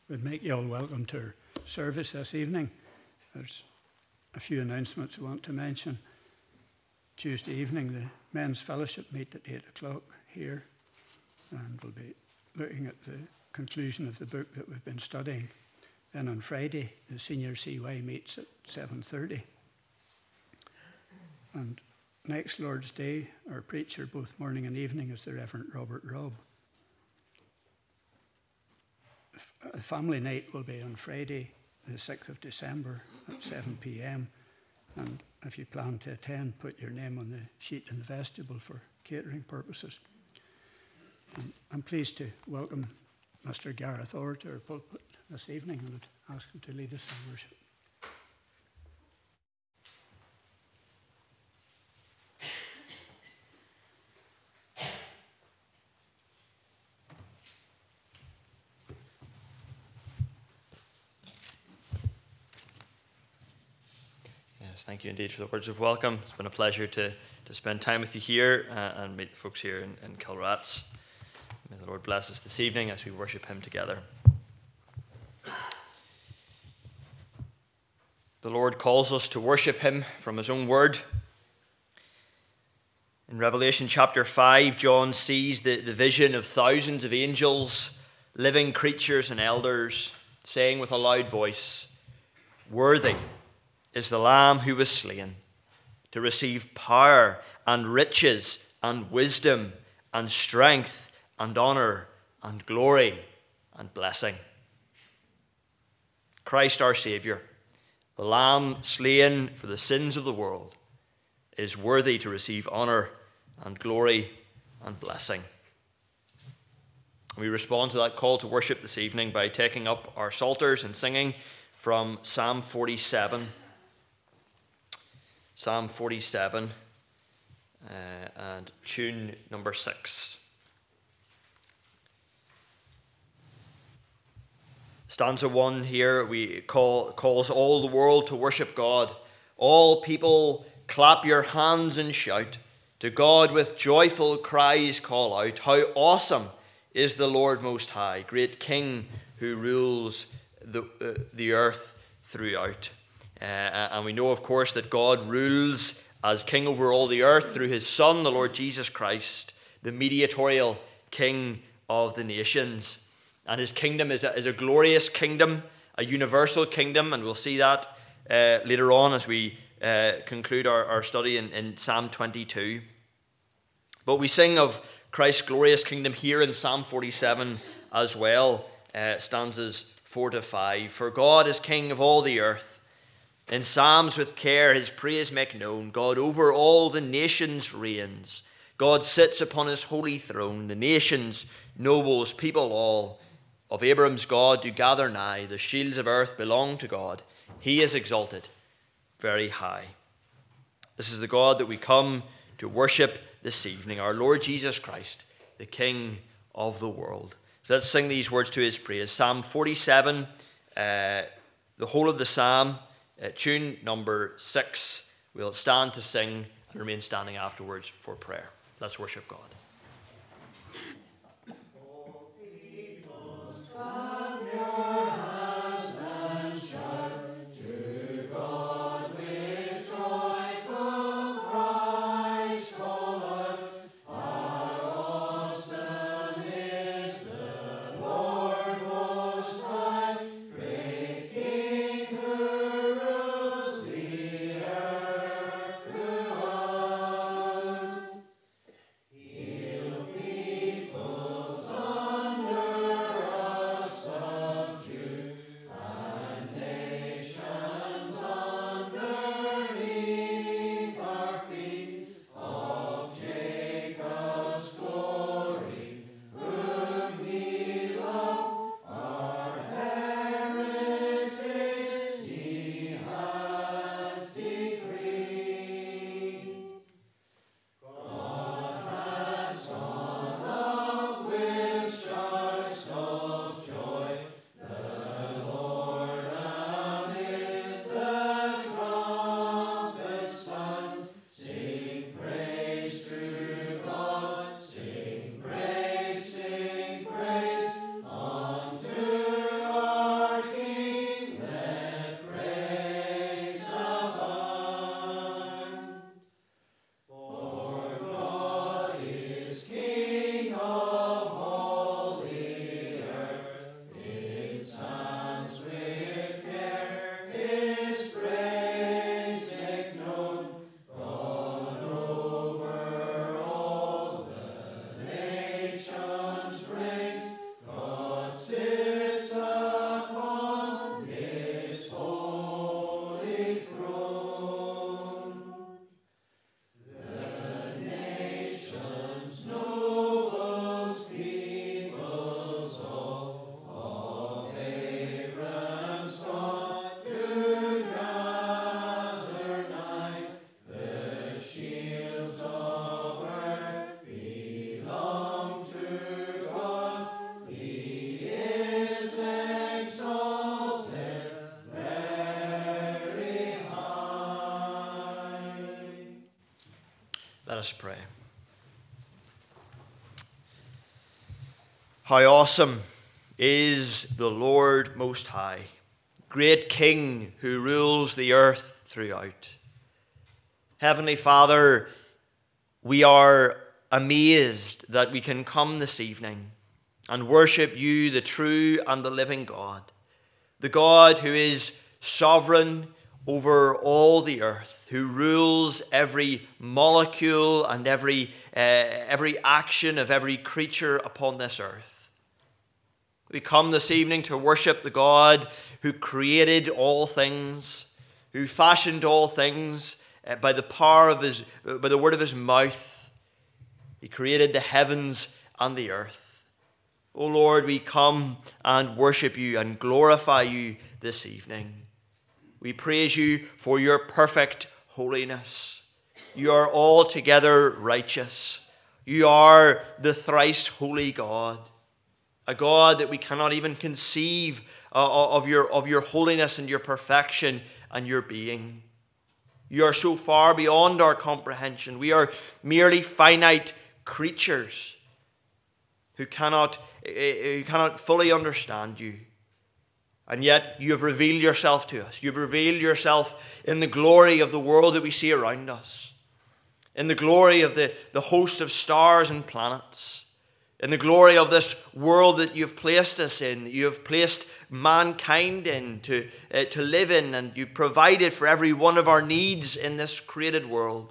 would make you all welcome to our service this evening. There's a few announcements I want to mention. Tuesday evening, the Men's Fellowship meet at 8 o'clock here, and we'll be looking at the conclusion of the book that we've been studying. Then on Friday, the Senior CY meets at 7:30. And next Lord's Day, our preacher, both morning and evening, is the Reverend Robert Robb. A family night will be on Friday, the 6th of December at 7 p.m. And if you plan to attend, put your name on the sheet in the vestibule for catering purposes. And I'm pleased to welcome Mr. Gareth Orr to our pulpit this evening, and I'd ask him to lead us in worship. Thank you indeed for the words of welcome. It's been a pleasure to spend time with you here and meet folks here in Kilrats. May the Lord bless us this evening as we worship Him together. The Lord calls us to worship Him from His own word. In Revelation chapter 5, John sees the vision of thousands of angels, living creatures and elders, saying with a loud voice, "Worthy is the Lamb who was slain to receive power and riches and wisdom and strength and honor and glory and blessing." Christ our Saviour, the Lamb slain for the sins of the world, is worthy to receive honor and glory and blessing. We respond to that call to worship this evening by taking up our psalters and singing from Psalm 47. Psalm 47 and tune number 6. Stanza 1 here calls all the world to worship God. All people clap your hands and shout. To God with joyful cries call out. How awesome is the Lord Most High, great King who rules the earth throughout. And we know, of course, that God rules as King over all the earth through His Son, the Lord Jesus Christ, the mediatorial King of the nations. And His kingdom is a glorious kingdom, a universal kingdom, and we'll see that later on as we conclude our study in Psalm 22. But we sing of Christ's glorious kingdom here in Psalm 47 as well, stanzas 4 to 5. For God is King of all the earth. In psalms with care His praise make known. God over all the nations reigns. God sits upon His holy throne. The nations, nobles, people all, of Abram's God do gather nigh. The shields of earth belong to God. He is exalted very high. This is the God that we come to worship this evening, our Lord Jesus Christ, the King of the world. So let's sing these words to His praise. Psalm 47, the whole of the psalm, tune number 6. We'll stand to sing and remain standing afterwards for prayer. Let's worship God. He Let us pray. How awesome is the Lord Most High, great King who rules the earth throughout. Heavenly Father, we are amazed that we can come this evening and worship you, the true and the living God, the God who is sovereign over all the earth, who rules every molecule and every action of every creature upon this earth. We come this evening to worship the God who created all things, who fashioned all things by the power of by the word of his mouth. He created the heavens and the earth. O Lord, we come and worship you and glorify you this evening. We praise you for your perfect holiness. You are altogether righteous. You are the thrice holy God. A God that we cannot even conceive of your holiness and your perfection and your being. You are so far beyond our comprehension. We are merely finite creatures who cannot fully understand you. And yet you have revealed yourself to us. You've revealed yourself in the glory of the world that we see around us, in the glory of the host of stars and planets, in the glory of this world that you've placed us in, that you have placed mankind in to live in, and you provided for every one of our needs in this created world.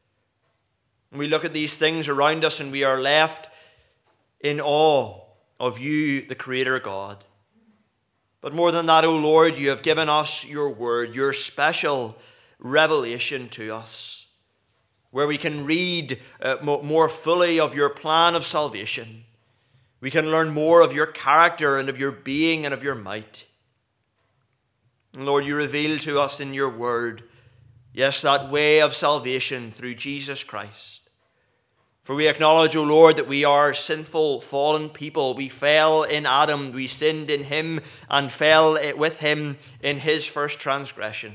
And we look at these things around us and we are left in awe of you, the Creator God. But more than that, O Lord, you have given us your word, your special revelation to us, where we can read more fully of your plan of salvation. We can learn more of your character and of your being and of your might. And Lord, you reveal to us in your word, yes, that way of salvation through Jesus Christ. For we acknowledge, O Lord, that we are sinful, fallen people. We fell in Adam, we sinned in him, and fell with him in his first transgression.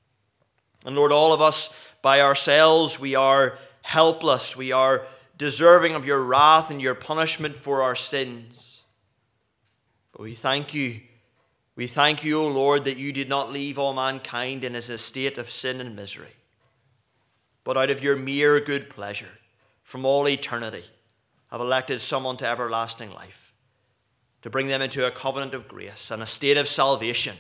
And Lord, all of us by ourselves, we are helpless. We are deserving of your wrath and your punishment for our sins. But we thank you. We thank you, O Lord, that you did not leave all mankind in his estate of sin and misery, but out of your mere good pleasure, from all eternity, have elected someone to everlasting life, to bring them into a covenant of grace and a state of salvation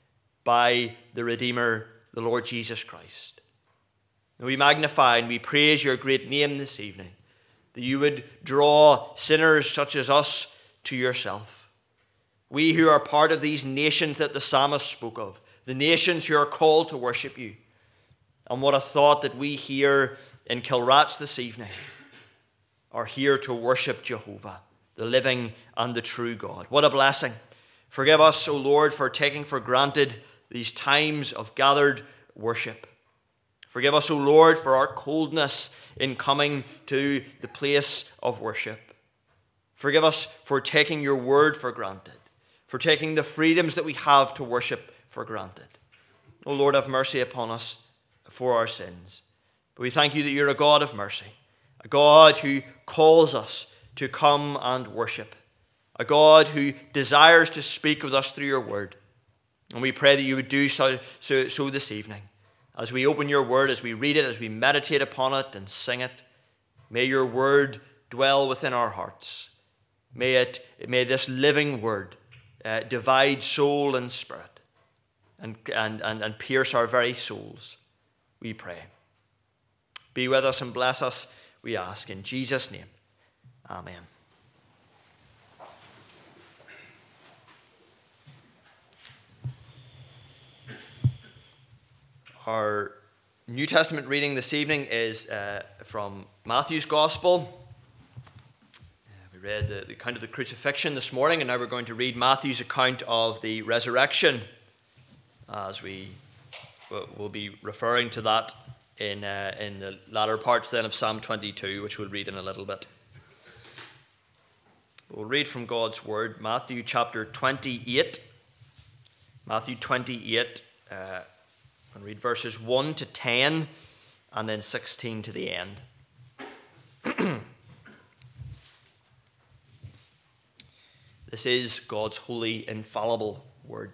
by the Redeemer, the Lord Jesus Christ. And we magnify and we praise your great name this evening, that you would draw sinners such as us to yourself. We who are part of these nations that the psalmist spoke of, the nations who are called to worship you. And what a thought that we here in Kilrats this evening are here to worship Jehovah, the living and the true God. What a blessing. Forgive us, O Lord, for taking for granted these times of gathered worship. Forgive us, O Lord, for our coldness in coming to the place of worship. Forgive us for taking your word for granted, for taking the freedoms that we have to worship for granted. O Lord, have mercy upon us for our sins. But we thank you that you're a God of mercy, a God who calls us to come and worship, a God who desires to speak with us through your word. And we pray that you would do so this evening. As we open your word, as we read it, as we meditate upon it and sing it, may your word dwell within our hearts. May this living word divide soul and spirit and pierce our very souls, we pray. Be with us and bless us, we ask, in Jesus' name. Amen. Our New Testament reading this evening is from Matthew's Gospel. We read the account of the crucifixion this morning, and now we're going to read Matthew's account of the resurrection, as we will be referring to that in the latter parts then of Psalm 22, which we'll read in a little bit. We'll read from God's Word, Matthew chapter 28. Matthew 28, and read verses 1 to 10, and then 16 to the end. This is God's holy, infallible word.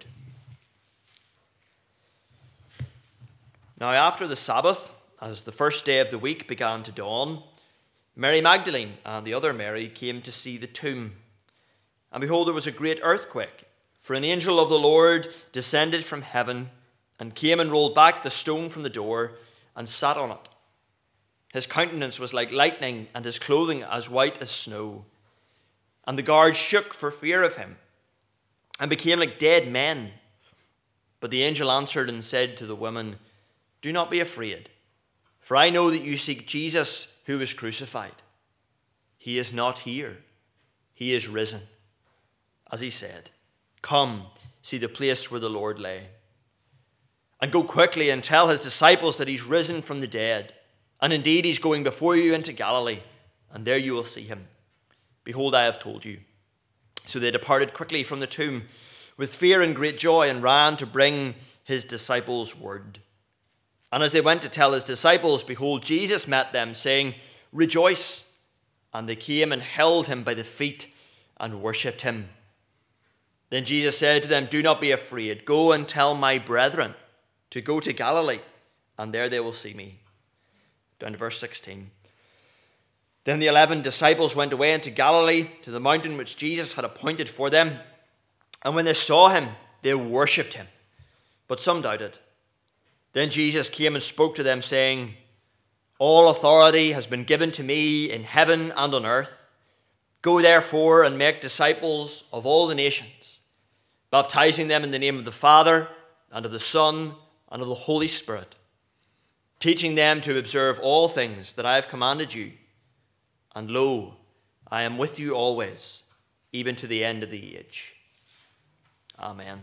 Now, after the Sabbath, as the first day of the week began to dawn, Mary Magdalene and the other Mary came to see the tomb. And behold, there was a great earthquake, for an angel of the Lord descended from heaven and came and rolled back the stone from the door and sat on it. His countenance was like lightning, and his clothing as white as snow. And the guards shook for fear of him and became like dead men. But the angel answered and said to the women, "Do not be afraid, for I know that you seek Jesus who was crucified. He is not here. He is risen, as he said. Come, see the place where the Lord lay. And go quickly and tell his disciples that he's risen from the dead. And indeed he's going before you into Galilee, and there you will see him. Behold, I have told you." So they departed quickly from the tomb with fear and great joy, and ran to bring his disciples word. And as they went to tell his disciples, behold, Jesus met them, saying, "Rejoice." And they came and held him by the feet and worshipped him. Then Jesus said to them, "Do not be afraid. Go and tell my brethren to go to Galilee, and there they will see me." Down to verse 16. Then the 11 disciples went away into Galilee, to the mountain which Jesus had appointed for them. And when they saw him, they worshipped him, but some doubted. Then Jesus came and spoke to them, saying, "All authority has been given to me in heaven and on earth. Go therefore and make disciples of all the nations, baptizing them in the name of the Father and of the Son and of the Holy Spirit, teaching them to observe all things that I have commanded you. And lo, I am with you always, even to the end of the age." Amen.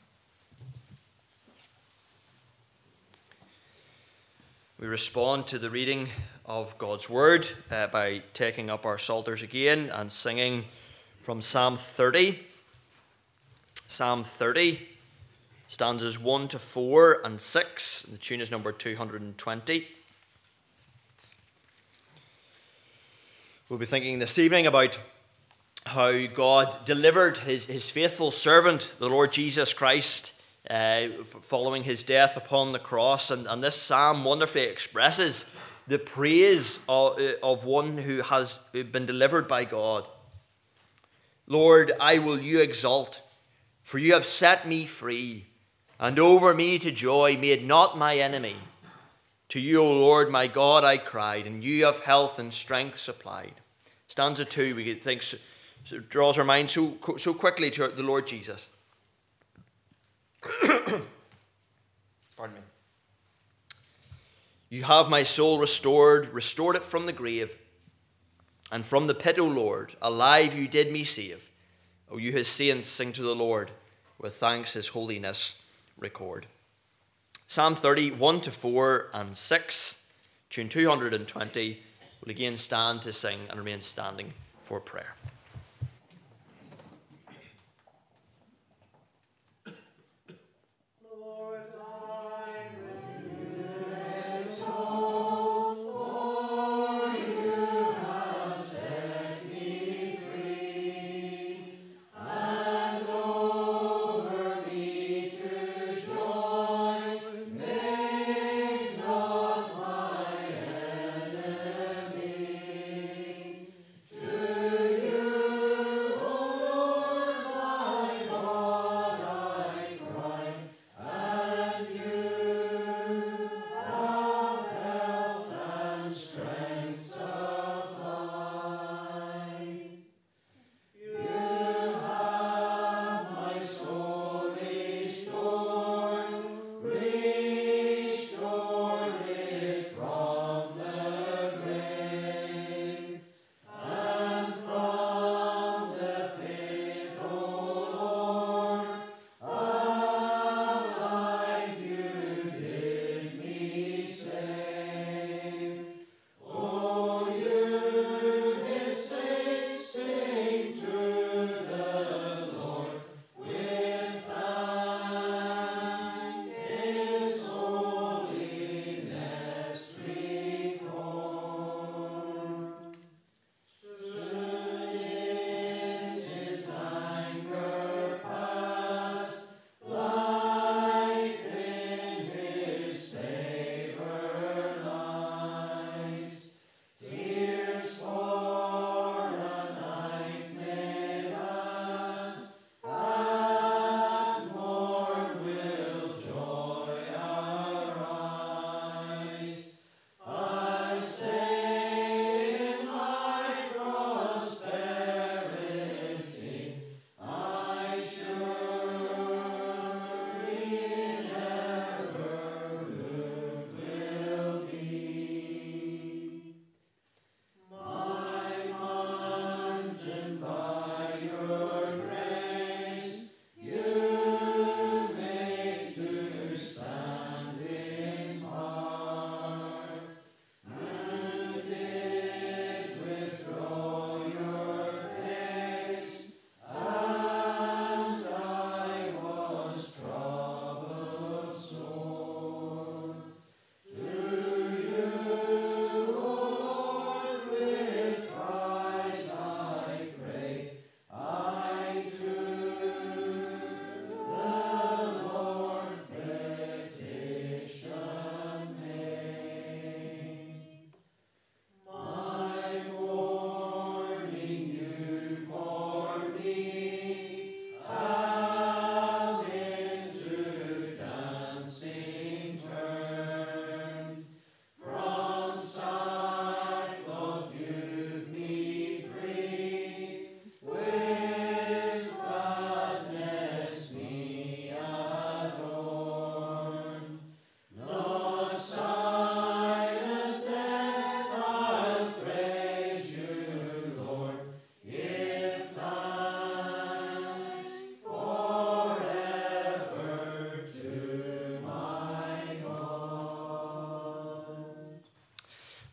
We respond to the reading of God's word by taking up our psalters again and singing from Psalm 30. Psalm 30, stanzas 1 to 4 and 6. The tune is number 220. We'll be thinking this evening about how God delivered his faithful servant, the Lord Jesus Christ, following his death upon the cross. And this psalm wonderfully expresses the praise of one who has been delivered by God. "Lord, I will you exalt, for you have set me free, and over me to joy made not my enemy. To you, O Lord, my God, I cried, and you have health and strength supplied." Stanza 2, we think, so draws our mind so quickly to the Lord Jesus. Pardon me. "You have my soul restored it from the grave, and from the pit, O Lord, alive you did me save. O you his saints, sing to the Lord, with thanks his holiness record." Psalm 30, 1 to 4 and 6, tune 220. We'll again stand to sing and remain standing for prayer. You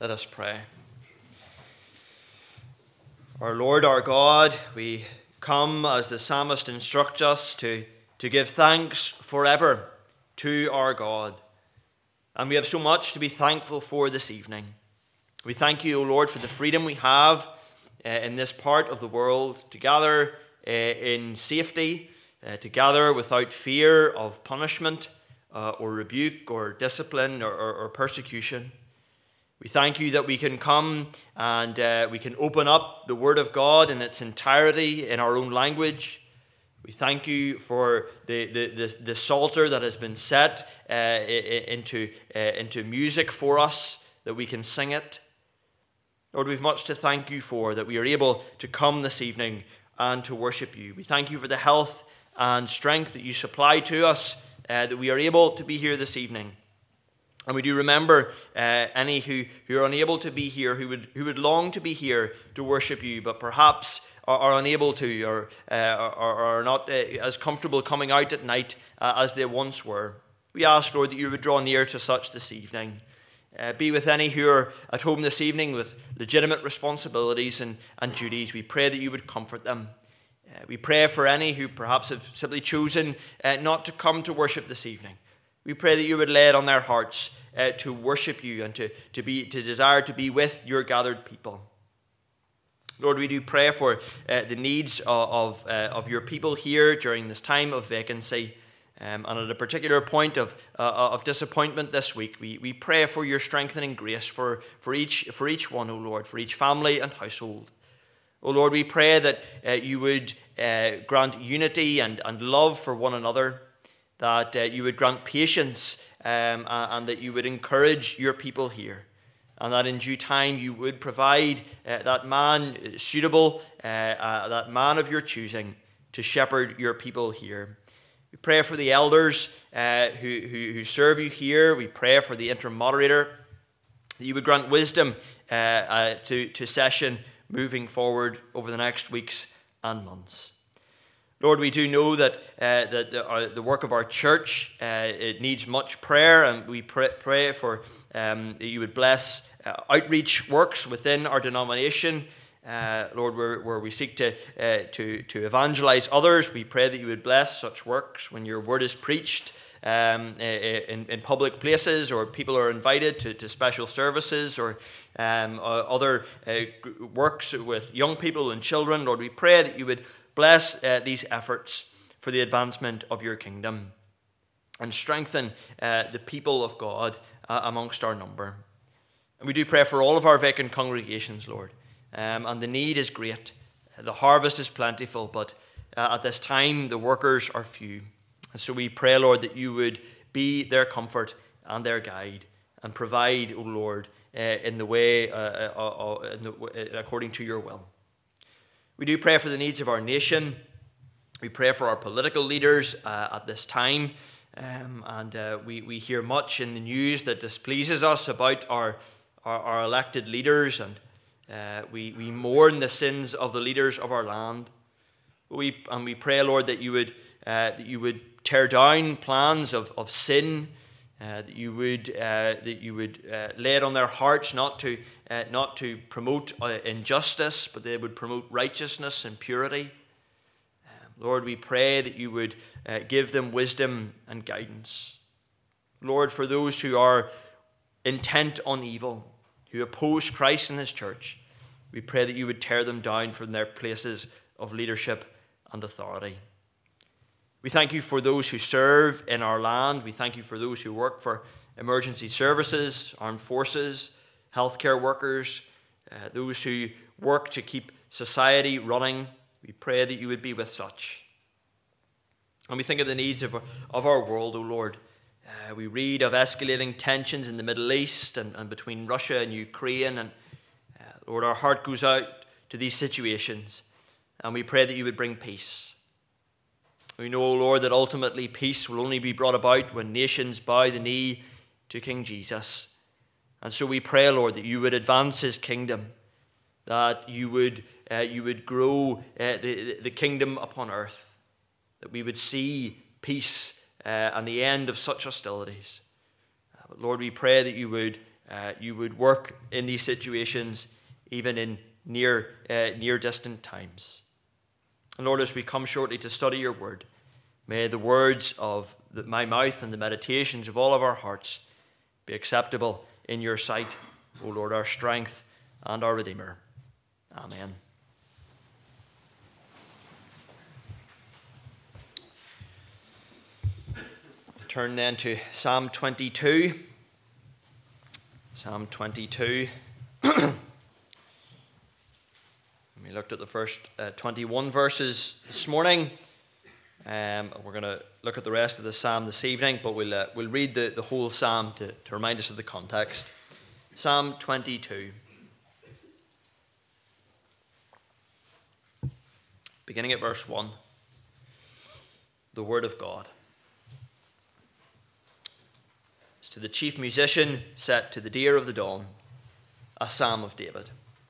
Let us pray. Our Lord, our God, we come as the psalmist instructs us to give thanks forever to our God. And we have so much to be thankful for this evening. We thank you, O Lord, for the freedom we have in this part of the world to gather in safety, to gather without fear of punishment or rebuke or discipline or persecution. We thank you that we can come and we can open up the Word of God in its entirety in our own language. We thank you for the psalter that has been set into music for us, that we can sing it. Lord, we've much to thank you for, that we are able to come this evening and to worship you. We thank you for the health and strength that you supply to us, that we are able to be here this evening. And we do remember any who are unable to be here, who would long to be here to worship you, but perhaps are unable to, or are not as comfortable coming out at night as they once were. We ask, Lord, that you would draw near to such this evening. Be with any who are at home this evening with legitimate responsibilities and duties. We pray that you would comfort them. We pray for any who perhaps have simply chosen not to come to worship this evening. We pray that you would lay it on their hearts to worship you and to desire to be with your gathered people. Lord, we do pray for the needs of your people here during this time of vacancy. And at a particular point of disappointment this week, we pray for your strengthening grace for each one, O Lord, for each family and household. O Lord, we pray that you would grant unity and love for one another, that you would grant patience and that you would encourage your people here, and that in due time you would provide that man suitable, that man of your choosing, to shepherd your people here. We pray for the elders who serve you here. We pray for the intermoderator, that you would grant wisdom to session moving forward over the next weeks and months. Lord, we do know that the work of our church, it needs much prayer, and we pray for that you would bless outreach works within our denomination. Lord, where we seek to evangelize others, we pray that you would bless such works when your word is preached in public places, or people are invited to special services, or other works with young people and children. Lord, we pray that you would bless these efforts for the advancement of your kingdom and strengthen the people of God amongst our number. And we do pray for all of our vacant congregations, Lord. And the need is great. The harvest is plentiful, but at this time the workers are few. And so we pray, Lord, that you would be their comfort and their guide, and provide, O Lord, in the way according to your will. We do pray for the needs of our nation. We pray for our political leaders at this time. And we hear much in the news that displeases us about our elected leaders, and we mourn the sins of the leaders of our land. We pray, Lord, that you would tear down plans of sin, that you would lay it on their hearts not to promote injustice, but they would promote righteousness and purity. Lord, we pray that you would give them wisdom and guidance. Lord, for those who are intent on evil, who oppose Christ and his church, we pray that you would tear them down from their places of leadership and authority. We thank you for those who serve in our land. We thank you for those who work for emergency services, armed forces, healthcare workers, those who work to keep society running. We pray that you would be with such. And we think of the needs of our world, O Lord. We read of escalating tensions in the Middle East and between Russia and Ukraine. And Lord, our heart goes out to these situations, and we pray that you would bring peace. We know, O Lord, that ultimately peace will only be brought about when nations bow the knee to King Jesus. And so we pray, Lord, that you would advance his kingdom, that you would grow the kingdom upon earth, that we would see peace and the end of such hostilities. But Lord, we pray that you would you would work in these situations, even in near distant times. And Lord, as we come shortly to study your word, may the words of my mouth and the meditations of all of our hearts be acceptable in your sight, O Lord, our strength and our Redeemer. Amen. Turn then to Psalm 22. Psalm 22. We looked at the first 21 verses this morning. We're going to look at the rest of the psalm this evening, but we'll read the whole psalm to remind us of the context. Psalm 22. Beginning at verse 1. The word of God. It's to the chief musician set to the deer of the dawn, a psalm of David.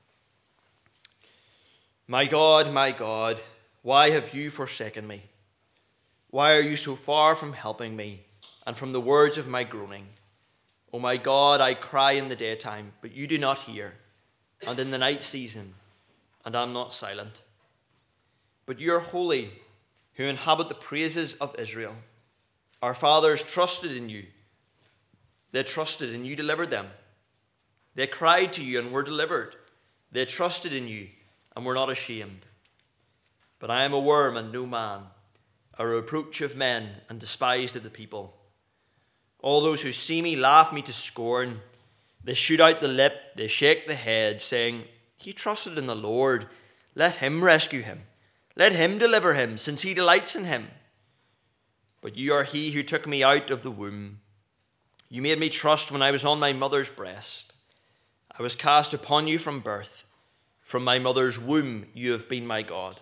My God, why have you forsaken me? Why are you so far from helping me and from the words of my groaning? O my God, I cry in the daytime, but you do not hear, and in the night season, and am not silent. But you are holy, who inhabit the praises of Israel. Our fathers trusted in you. They trusted, and you delivered them. They cried to you and were delivered. They trusted in you and were not ashamed. But I am a worm and no man, a reproach of men and despised of the people. All those who see me laugh me to scorn. They shoot out the lip, they shake the head, saying, He trusted in the Lord. Let him rescue him. Let him deliver him, since he delights in him. But you are he who took me out of the womb. You made me trust when I was on my mother's breast. I was cast upon you from birth. From my mother's womb you have been my God.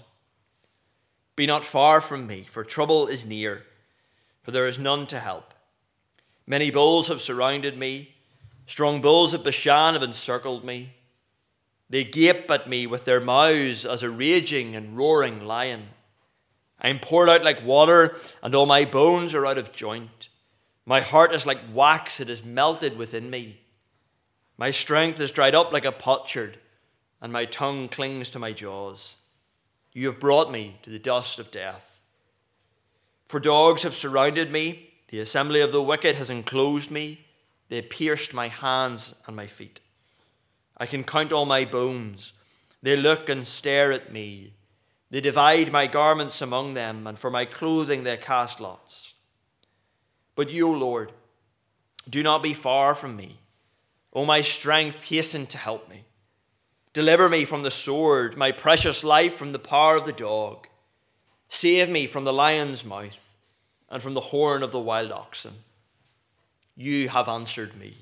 Be not far from me, for trouble is near, for there is none to help. Many bulls have surrounded me. Strong bulls of Bashan have encircled me. They gape at me with their mouths as a raging and roaring lion. I am poured out like water, and all my bones are out of joint. My heart is like wax, it is melted within me. My strength is dried up like a potsherd, and my tongue clings to my jaws. You have brought me to the dust of death. For dogs have surrounded me, the assembly of the wicked has enclosed me, they pierced my hands and my feet. I can count all my bones, they look and stare at me. They divide my garments among them, and for my clothing they cast lots. But you, O Lord, do not be far from me. O my strength, hasten to help me. Deliver me from the sword, my precious life from the power of the dog. Save me from the lion's mouth and from the horn of the wild oxen. You have answered me.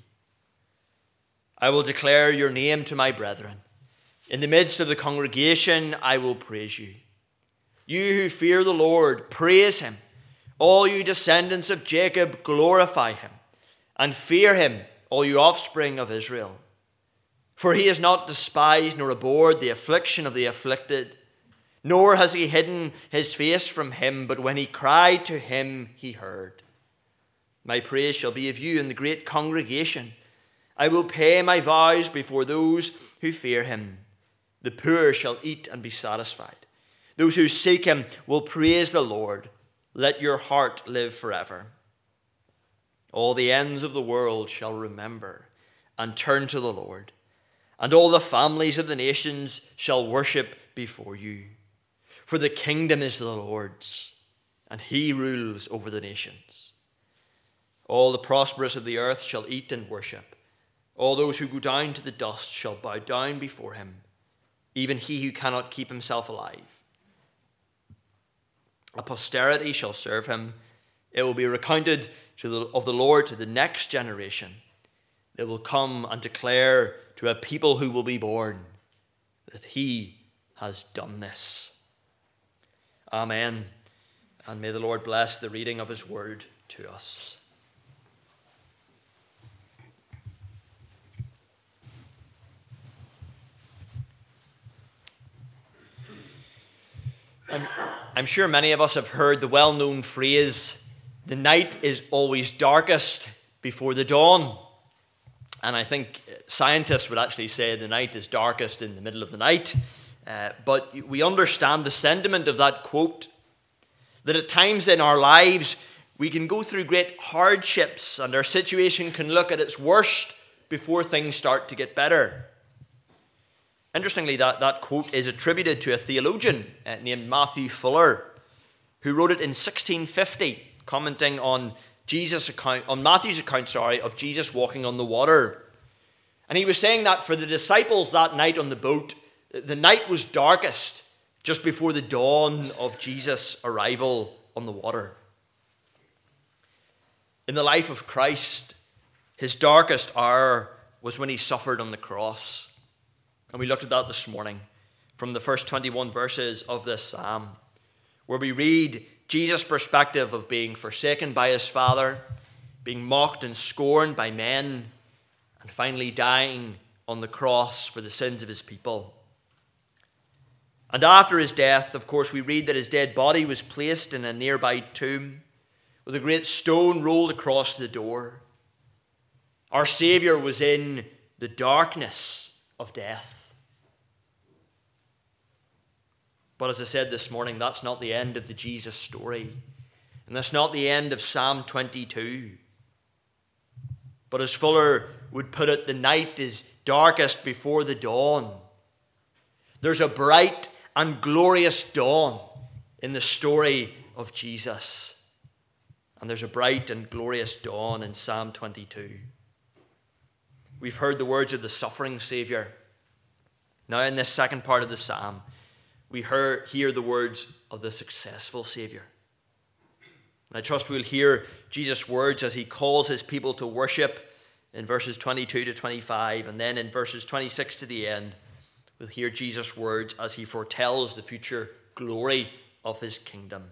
I will declare your name to my brethren. In the midst of the congregation, I will praise you. You who fear the Lord, praise him. All you descendants of Jacob, glorify him. And fear him, all you offspring of Israel. For he has not despised nor abhorred the affliction of the afflicted, nor has he hidden his face from him, but when he cried to him, he heard. My praise shall be of you in the great congregation. I will pay my vows before those who fear him. The poor shall eat and be satisfied. Those who seek him will praise the Lord. Let your heart live forever. All the ends of the world shall remember and turn to the Lord, and all the families of the nations shall worship before you. For the kingdom is the Lord's, and he rules over the nations. All the prosperous of the earth shall eat and worship. All those who go down to the dust shall bow down before him, even he who cannot keep himself alive. A posterity shall serve him. It will be recounted of the Lord to the next generation. They will come and declare to a people who will be born that he has done this. Amen. And may the Lord bless the reading of his word to us. I'm sure many of us have heard the well-known phrase, the night is always darkest before the dawn. And I think scientists would actually say the night is darkest in the middle of the night. But we understand the sentiment of that quote, that at times in our lives we can go through great hardships and our situation can look at its worst before things start to get better. Interestingly, that quote is attributed to a theologian named Matthew Fuller, who wrote it in 1650, commenting on Matthew's account of Jesus walking on the water. And he was saying that for the disciples that night on the boat, the night was darkest just before the dawn of Jesus' arrival on the water. In the life of Christ, his darkest hour was when he suffered on the cross. And we looked at that this morning from the first 21 verses of this psalm, where we read Jesus' perspective of being forsaken by his Father, being mocked and scorned by men, and finally dying on the cross for the sins of his people. And after his death, of course, we read that his dead body was placed in a nearby tomb with a great stone rolled across the door. Our Saviour was in the darkness of death. But as I said this morning, that's not the end of the Jesus story. And that's not the end of Psalm 22. But as Fuller would put it, the night is darkest before the dawn. There's a bright and glorious dawn in the story of Jesus. And there's a bright and glorious dawn in Psalm 22. We've heard the words of the suffering Saviour. Now in this second part of the psalm, we hear the words of the successful Saviour. And I trust we'll hear Jesus' words as he calls his people to worship in verses 22 to 25, and then in verses 26 to the end, we'll hear Jesus' words as he foretells the future glory of his kingdom.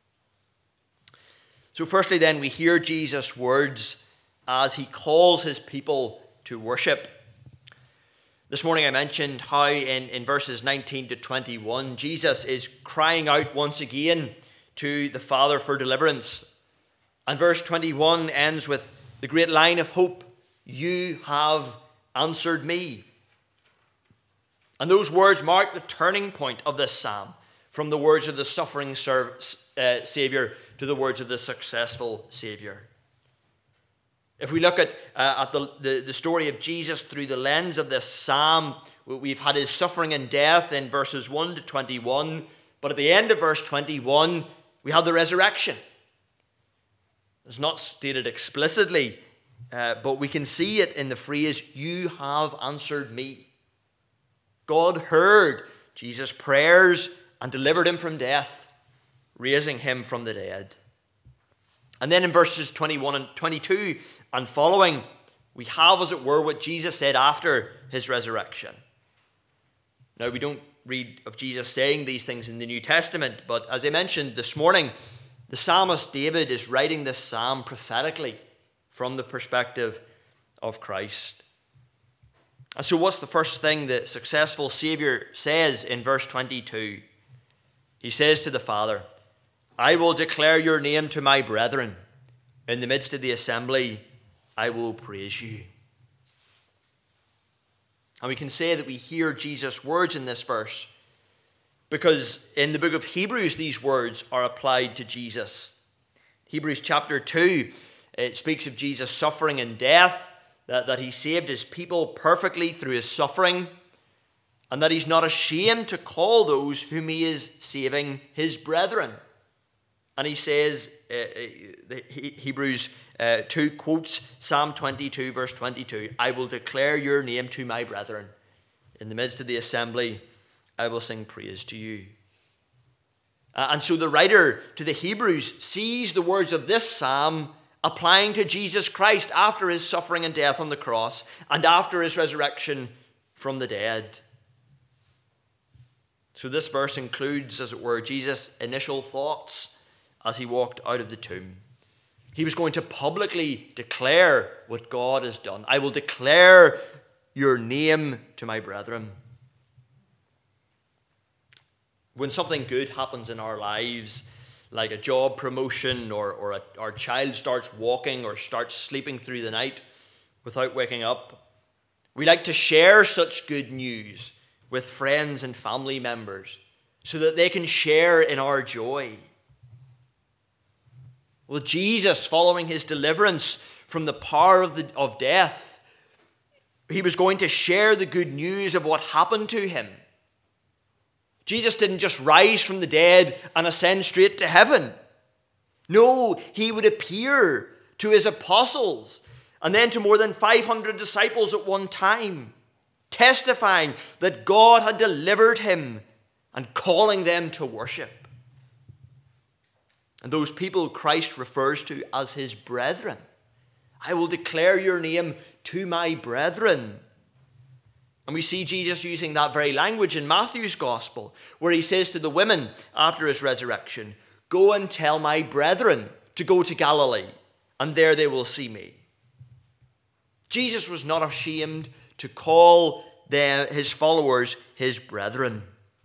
So firstly then, we hear Jesus' words as he calls his people to worship. This morning I mentioned how in verses 19 to 21, Jesus is crying out once again to the Father for deliverance. And verse 21 ends with the great line of hope, "You have answered me." And those words mark the turning point of this psalm, from the words of the suffering Saviour to the words of the successful Saviour. If we look at the story of Jesus through the lens of this psalm, we've had his suffering and death in verses 1 to 21, but at the end of verse 21, we have the resurrection. It's not stated explicitly, but we can see it in the phrase, "You have answered me." God heard Jesus' prayers and delivered him from death, raising him from the dead. And then in verses 21 and 22 and following, we have, as it were, what Jesus said after his resurrection. Now, we don't read of Jesus saying these things in the New Testament, but as I mentioned this morning, the psalmist David is writing this psalm prophetically from the perspective of Christ. And so what's the first thing the successful Saviour says in verse 22? He says to the Father, "I will declare your name to my brethren. In the midst of the assembly, I will praise you." And we can say that we hear Jesus' words in this verse because in the book of Hebrews, these words are applied to Jesus. Hebrews chapter 2, it speaks of Jesus' suffering and death, that he saved his people perfectly through his suffering, and that he's not ashamed to call those whom he is saving his brethren. And he says, Hebrews 2 quotes Psalm 22, verse 22, "I will declare your name to my brethren. In the midst of the assembly, I will sing praise to you." And so the writer to the Hebrews sees the words of this psalm applying to Jesus Christ after his suffering and death on the cross and after his resurrection from the dead. So this verse includes, as it were, Jesus' initial thoughts as he walked out of the tomb. He was going to publicly declare what God has done. "I will declare your name to my brethren." When something good happens in our lives, like a job promotion or our child starts walking or starts sleeping through the night, without waking up. We like to share such good news with friends and family members so that they can share in our joy. Well, Jesus, following his deliverance from the power of death, he was going to share the good news of what happened to him. Jesus didn't just rise from the dead and ascend straight to heaven. No, he would appear to his apostles and then to more than 500 disciples at one time, testifying that God had delivered him and calling them to worship. And those people Christ refers to as his brethren. I will declare your name to my brethren. And we see Jesus using that very language in Matthew's gospel, where he says to the women after his resurrection, "Go and tell my brethren to go to Galilee, and there they will see me." Jesus was not ashamed to call his followers his brethren.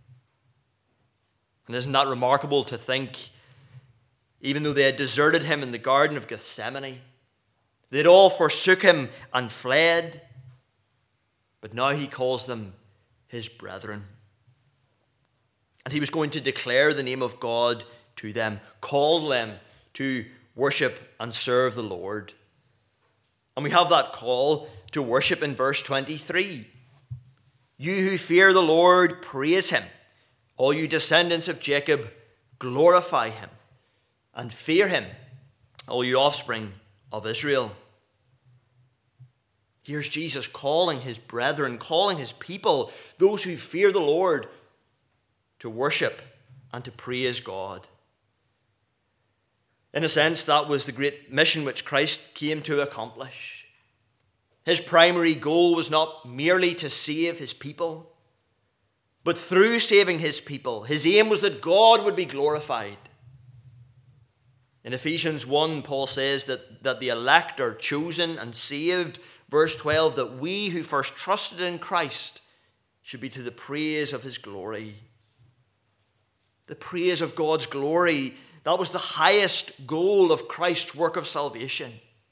And isn't that remarkable to think, even though they had deserted him in the Garden of Gethsemane, they'd all forsook him and fled, but now he calls them his brethren. And he was going to declare the name of God to them, call them to worship and serve the Lord. And we have that call to worship in verse 23. You who fear the Lord, praise him. All you descendants of Jacob, glorify him. And fear him, all you offspring of Israel. Here's Jesus calling his brethren, calling his people, those who fear the Lord, to worship and to praise God. In a sense, that was the great mission which Christ came to accomplish. His primary goal was not merely to save his people, but through saving his people, his aim was that God would be glorified. In Ephesians 1, Paul says that the elect are chosen and saved. Verse 12, that we who first trusted in Christ should be to the praise of his glory. The praise of God's glory, that was the highest goal of Christ's work of salvation.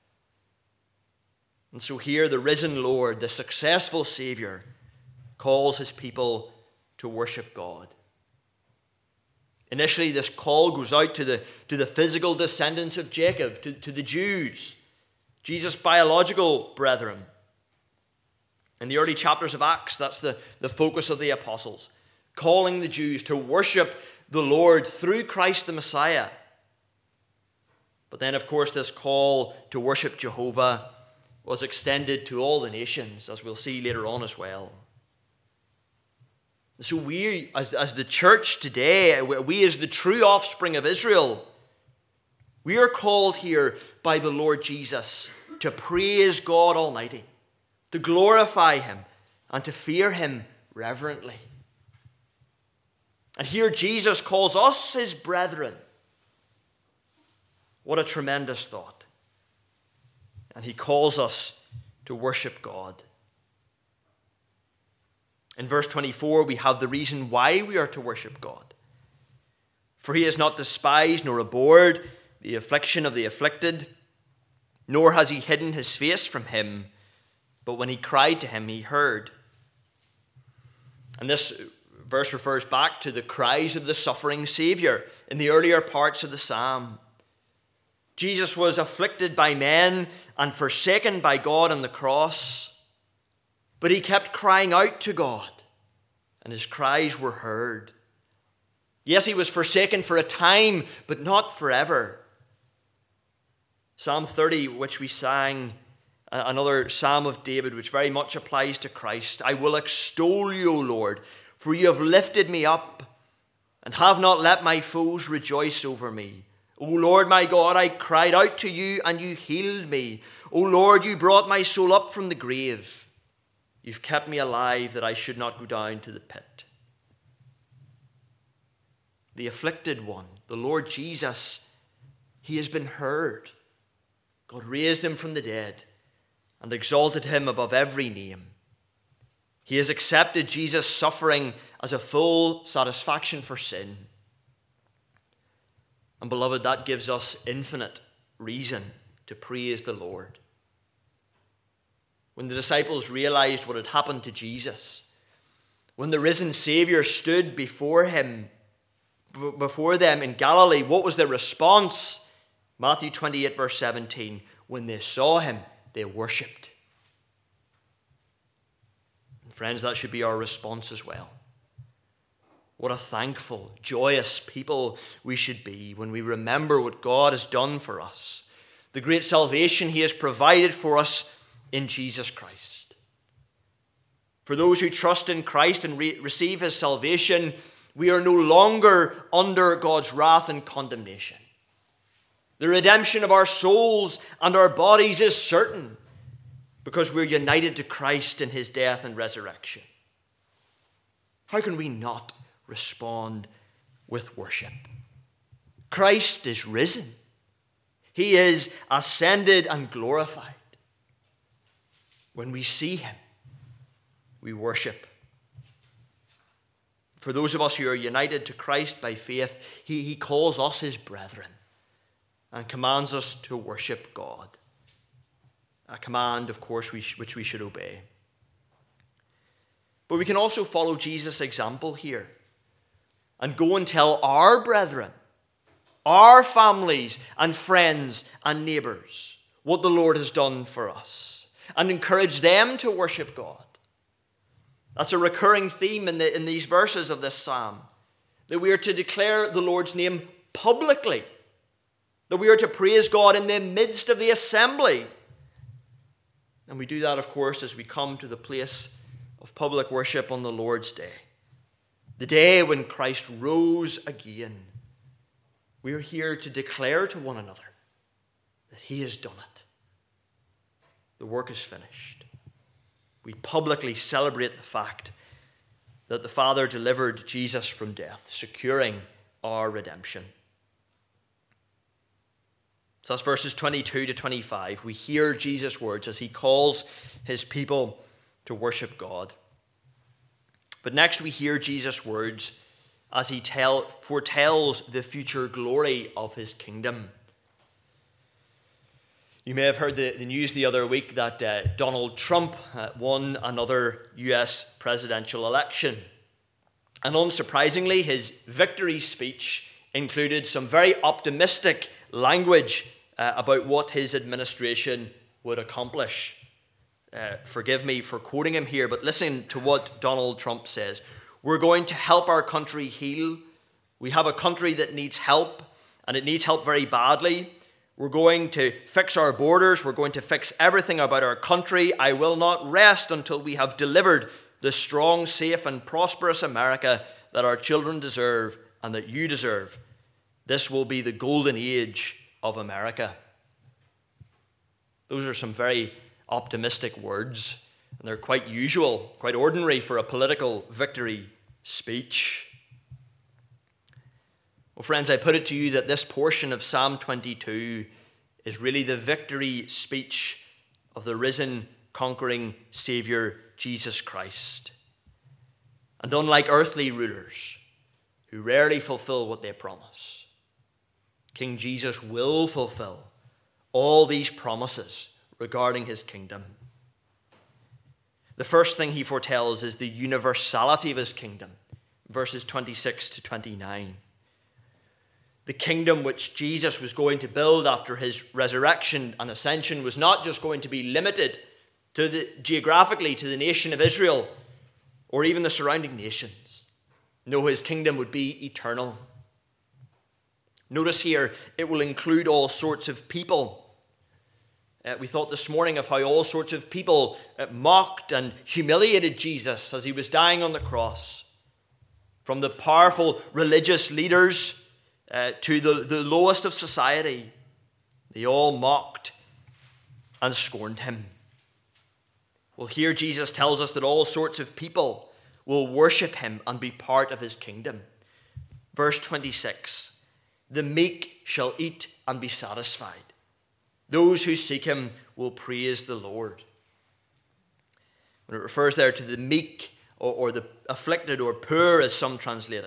And so here the risen Lord, the successful Savior, calls his people to worship God. Initially, this call goes out to the physical descendants of Jacob, to the Jews, Jesus' biological brethren. In the early chapters of Acts, that's the focus of the apostles, calling the Jews to worship the Lord through Christ the Messiah. But then, of course, this call to worship Jehovah was extended to all the nations, as we'll see later on as well. So we, as the church today, we as the true offspring of Israel, we are called here by the Lord Jesus to praise God Almighty, to glorify him, and to fear him reverently. And here Jesus calls us his brethren. What a tremendous thought. And he calls us to worship God. In verse 24, we have the reason why we are to worship God. For he has not despised nor abhorred the affliction of the afflicted, nor has he hidden his face from him, but when he cried to him, he heard. And this verse refers back to the cries of the suffering Savior in the earlier parts of the psalm. Jesus was afflicted by men and forsaken by God on the cross, but he kept crying out to God, and his cries were heard. Yes, he was forsaken for a time, but not forever. Psalm 30, which we sang, another psalm of David, which very much applies to Christ. I will extol you, O Lord, for you have lifted me up, and have not let my foes rejoice over me. O Lord my God, I cried out to you, and you healed me. O Lord, you brought my soul up from the grave. You've kept me alive that I should not go down to the pit. The afflicted one, the Lord Jesus, he has been heard. God raised him from the dead and exalted him above every name. He has accepted Jesus' suffering as a full satisfaction for sin. And beloved, that gives us infinite reason to praise the Lord. when the disciples realized what had happened to Jesus, when the risen Savior stood before them in Galilee, what was their response? Matthew 28, verse 17, when they saw him, they worshipped. And friends, that should be our response as well. What a thankful, joyous people we should be when we remember what God has done for us, the great salvation he has provided for us in Jesus Christ. For those who trust in Christ and receive his salvation, we are no longer under God's wrath and condemnation. The redemption of our souls and our bodies is certain because we're united to Christ in his death and resurrection. How can we not respond with worship? Christ is risen. He is ascended and glorified. When we see him, we worship. For those of us who are united to Christ by faith, he calls us his brethren and commands us to worship God. A command, of course, which we should obey. But we can also follow Jesus' example here and go and tell our brethren, our families and friends and neighbors what the Lord has done for us and encourage them to worship God. That's a recurring theme in these verses of this psalm, that we are to declare the Lord's name publicly, that we are to praise God in the midst of the assembly. And we do that, of course, as we come to the place of public worship on the Lord's Day, the day when Christ rose again. We are here to declare to one another that he has done it. The work is finished. We publicly celebrate the fact that the Father delivered Jesus from death, securing our redemption. So that's verses 22 to 25. We hear Jesus' words as he calls his people to worship God. But next we hear Jesus' words as he foretells the future glory of his kingdom. You may have heard the news the other week that Donald Trump won another US presidential election. And unsurprisingly, his victory speech included some very optimistic language about what his administration would accomplish. Forgive me for quoting him here, but listen to what Donald Trump says. We're going to help our country heal. We have a country that needs help, and it needs help very badly. We're going to fix our borders. We're going to fix everything about our country. I will not rest until we have delivered the strong, safe, and prosperous America that our children deserve and that you deserve. This will be the golden age of America. Those are some very optimistic words, and they're quite usual, quite ordinary for a political victory speech. Well, friends, I put it to you that this portion of Psalm 22 is really the victory speech of the risen, conquering Savior, Jesus Christ. And unlike earthly rulers, who rarely fulfill what they promise, King Jesus will fulfill all these promises regarding his kingdom. The first thing he foretells is the universality of his kingdom, verses 26 to 29. The kingdom which Jesus was going to build after his resurrection and ascension was not just going to be limited geographically to the nation of Israel or even the surrounding nations. No, his kingdom would be eternal. Notice here, it will include all sorts of people. We thought this morning of how all sorts of people mocked and humiliated Jesus as he was dying on the cross. From the powerful religious leaders to the lowest of society, they all mocked and scorned him. Well, here Jesus tells us that all sorts of people will worship him and be part of his kingdom. Verse 26, the meek shall eat and be satisfied. Those who seek him will praise the Lord. When it refers there to the meek or the afflicted or poor, as some translate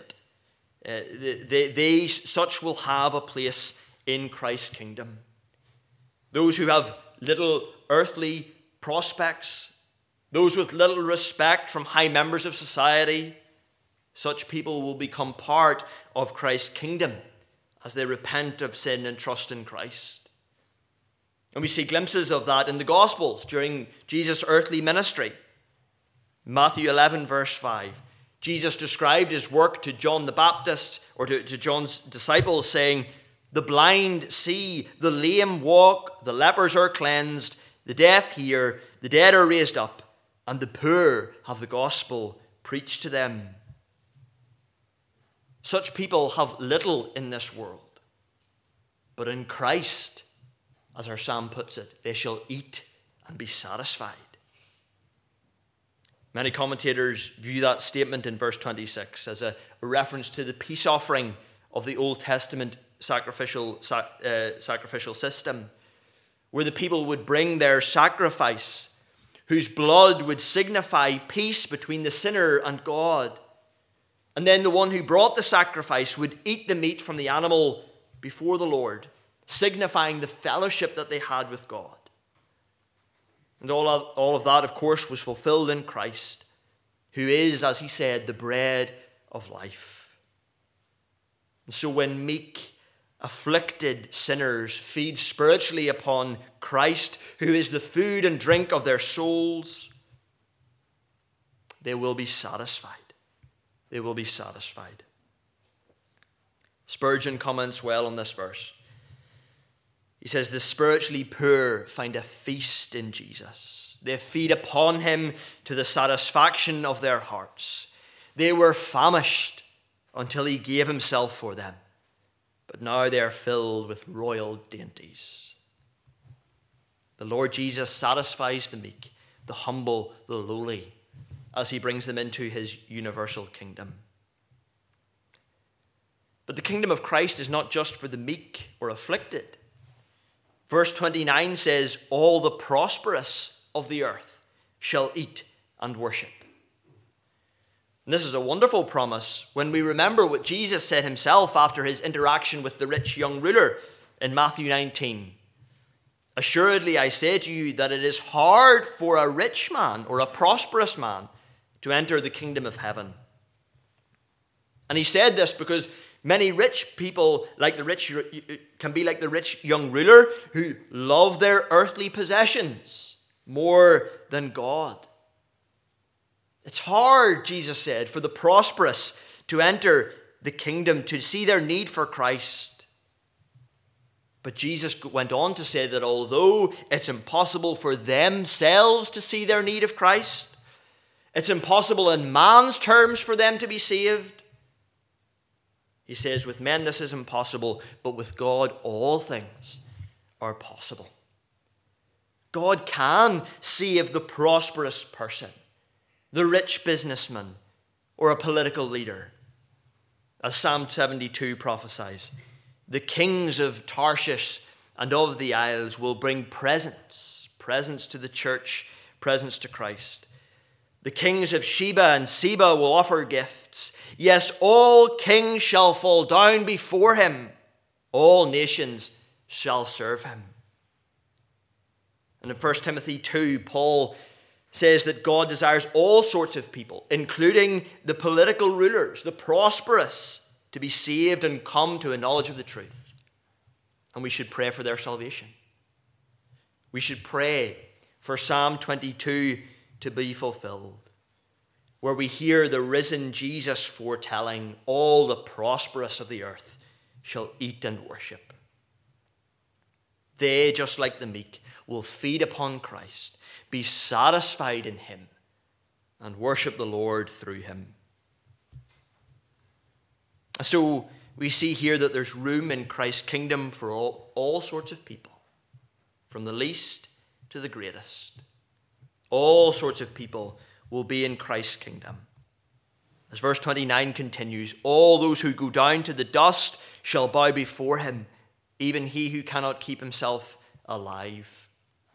it, such will have a place in Christ's kingdom. Those who have little earthly prospects, those with little respect from high members of society, such people will become part of Christ's kingdom as they repent of sin and trust in Christ. And we see glimpses of that in the Gospels during Jesus' earthly ministry. Matthew 11, verse 5. Jesus described his work to John the Baptist, or to John's disciples, saying, "The blind see, the lame walk, the lepers are cleansed, the deaf hear, the dead are raised up, and the poor have the gospel preached to them." Such people have little in this world, but in Christ, as our psalm puts it, they shall eat and be satisfied. Many commentators view that statement in verse 26 as a reference to the peace offering of the Old Testament sacrificial system, where the people would bring their sacrifice, whose blood would signify peace between the sinner and God. And then the one who brought the sacrifice would eat the meat from the animal before the Lord, signifying the fellowship that they had with God. And all of that, of course, was fulfilled in Christ, who is, as he said, the bread of life. And so when meek, afflicted sinners feed spiritually upon Christ, who is the food and drink of their souls, they will be satisfied. They will be satisfied. Spurgeon comments well on this verse. He says, "The spiritually poor find a feast in Jesus. They feed upon him to the satisfaction of their hearts. They were famished until he gave himself for them, but now they are filled with royal dainties." The Lord Jesus satisfies the meek, the humble, the lowly, as he brings them into his universal kingdom. But the kingdom of Christ is not just for the meek or afflicted. Verse 29 says, "All the prosperous of the earth shall eat and worship." And this is a wonderful promise when we remember what Jesus said himself after his interaction with the rich young ruler in Matthew 19. "Assuredly, I say to you that it is hard for a rich man or a prosperous man to enter the kingdom of heaven." And he said this because many rich people can be like the rich young ruler who love their earthly possessions more than God. It's hard, Jesus said, for the prosperous to enter the kingdom, to see their need for Christ. But Jesus went on to say that although it's impossible for themselves to see their need of Christ, it's impossible in man's terms for them to be saved. He says, with men this is impossible, but with God all things are possible. God can save the prosperous person, the rich businessman, or a political leader. As Psalm 72 prophesies, the kings of Tarshish and of the isles will bring presents to the church, presents to Christ. The kings of Sheba and Seba will offer gifts. Yes, all kings shall fall down before him. All nations shall serve him. And in 1 Timothy 2, Paul says that God desires all sorts of people, including the political rulers, the prosperous, to be saved and come to a knowledge of the truth. And we should pray for their salvation. We should pray for Psalm 22 to be fulfilled, where we hear the risen Jesus foretelling, all the prosperous of the earth shall eat and worship. They, just like the meek, will feed upon Christ, be satisfied in him, and worship the Lord through him. So we see here that there's room in Christ's kingdom for all sorts of people, from the least to the greatest. All sorts of people will be in Christ's kingdom. As verse 29 continues, all those who go down to the dust shall bow before him, even he who cannot keep himself alive.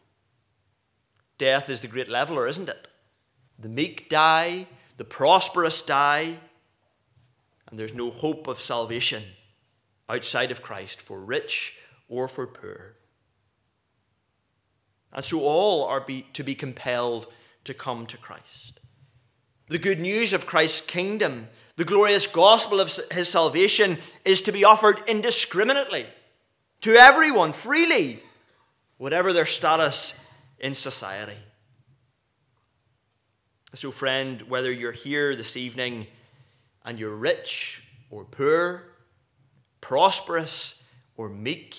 Death is the great leveler, isn't it? The meek die, the prosperous die, and there's no hope of salvation outside of Christ for rich or for poor. And so all are to be compelled to come to Christ. The good news of Christ's kingdom, the glorious gospel of his salvation, is to be offered indiscriminately to everyone, freely, whatever their status in society. So friend, whether you're here this evening and you're rich or poor, prosperous or meek,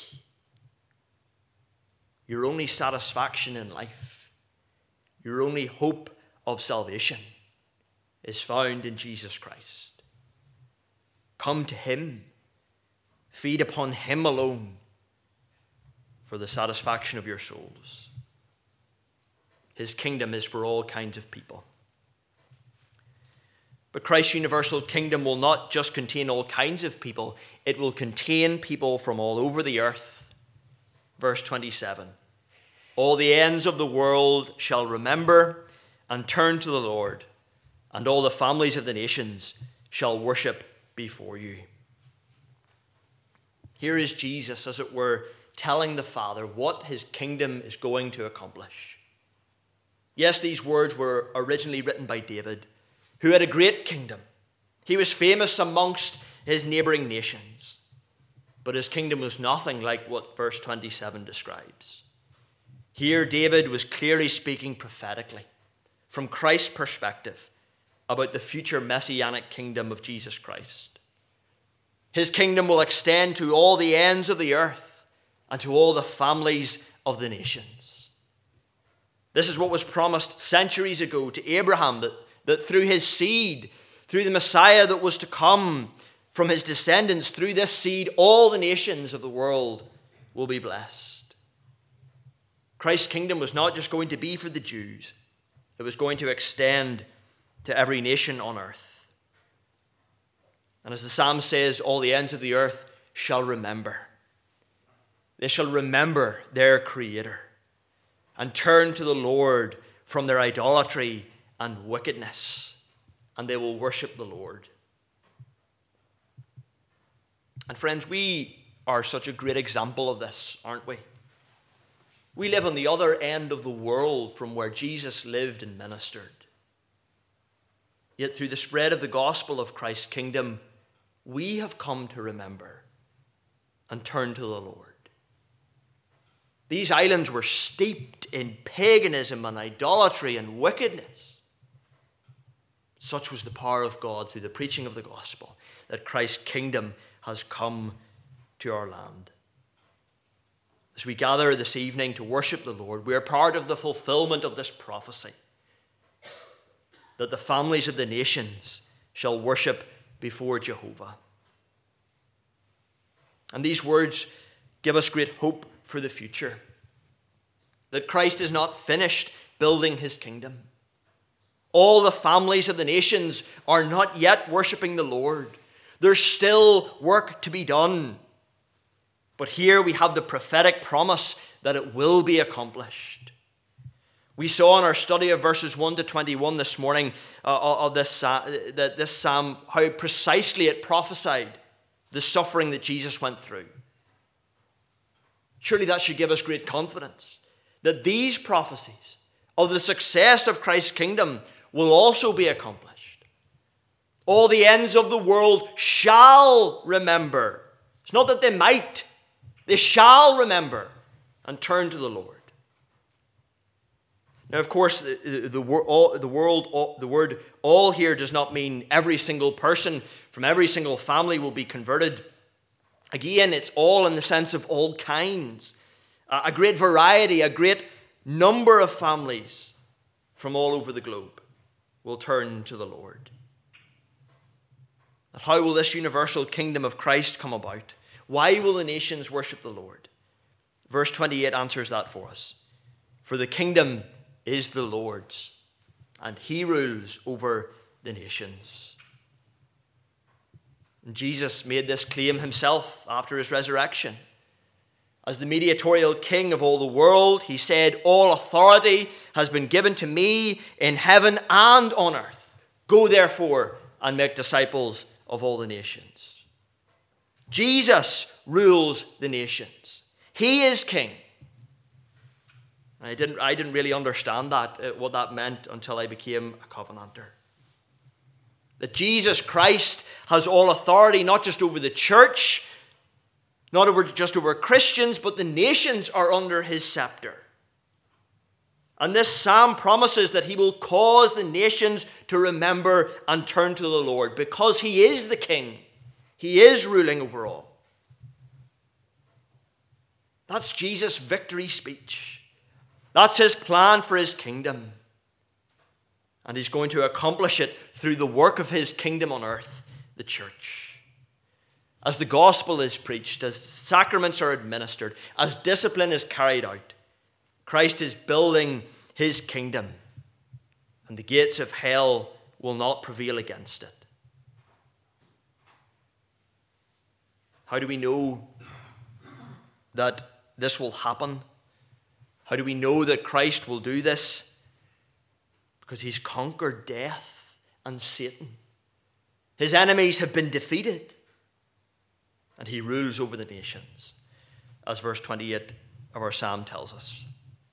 your only satisfaction in life, your only hope of salvation is found in Jesus Christ. Come to him, feed upon him alone for the satisfaction of your souls. His kingdom is for all kinds of people. But Christ's universal kingdom will not just contain all kinds of people, it will contain people from all over the earth. Verse 27, all the ends of the world shall remember and turn to the Lord, and all the families of the nations shall worship before you. Here is Jesus, as it were, telling the Father what his kingdom is going to accomplish. Yes, these words were originally written by David, who had a great kingdom. He was famous amongst his neighboring nations. But his kingdom was nothing like what verse 27 describes. Here, David was clearly speaking prophetically, from Christ's perspective, about the future messianic kingdom of Jesus Christ. His kingdom will extend to all the ends of the earth and to all the families of the nations. This is what was promised centuries ago to Abraham, that through his seed, through the Messiah that was to come from his descendants, through this seed, all the nations of the world will be blessed. Christ's kingdom was not just going to be for the Jews. It was going to extend to every nation on earth. And as the psalm says, all the ends of the earth shall remember. They shall remember their Creator and turn to the Lord from their idolatry and wickedness, and they will worship the Lord. And friends, we are such a great example of this, aren't we? We live on the other end of the world from where Jesus lived and ministered. Yet through the spread of the gospel of Christ's kingdom, we have come to remember and turn to the Lord. These islands were steeped in paganism and idolatry and wickedness. Such was the power of God through the preaching of the gospel, that Christ's kingdom has come to our land. As we gather this evening to worship the Lord, we are part of the fulfillment of this prophecy, that the families of the nations shall worship before Jehovah. And these words give us great hope for the future, that Christ is not finished building his kingdom. All the families of the nations are not yet worshiping the Lord. There's still work to be done. But here we have the prophetic promise that it will be accomplished. We saw in our study of verses 1 to 21 this morning of this psalm how precisely it prophesied the suffering that Jesus went through. Surely that should give us great confidence that these prophecies of the success of Christ's kingdom will also be accomplished. All the ends of the world shall remember. It's not that they might. They shall remember and turn to the Lord. Now, of course, the word all here does not mean every single person from every single family will be converted. Again, it's all in the sense of all kinds. A great variety, a great number of families from all over the globe will turn to the Lord. But how will this universal kingdom of Christ come about? Why will the nations worship the Lord? Verse 28 answers that for us. For the kingdom is the Lord's, and he rules over the nations. And Jesus made this claim himself after his resurrection. As the mediatorial king of all the world, he said, all authority has been given to me in heaven and on earth. Go therefore and make disciples of all the nations. Jesus rules the nations. He is king. And I didn't really understand that, what that meant, until I became a covenanter. That Jesus Christ has all authority, not just over the church, not just over Christians, but the nations are under his scepter. And this psalm promises that he will cause the nations to remember and turn to the Lord, because he is the king. He is ruling over all. That's Jesus' victory speech. That's his plan for his kingdom. And he's going to accomplish it through the work of his kingdom on earth, the church. As the gospel is preached, as sacraments are administered, as discipline is carried out, Christ is building his kingdom, and the gates of hell will not prevail against it. How do we know that this will happen? How do we know that Christ will do this? Because he's conquered death and Satan. His enemies have been defeated, and he rules over the nations, as verse 28 of our psalm tells us.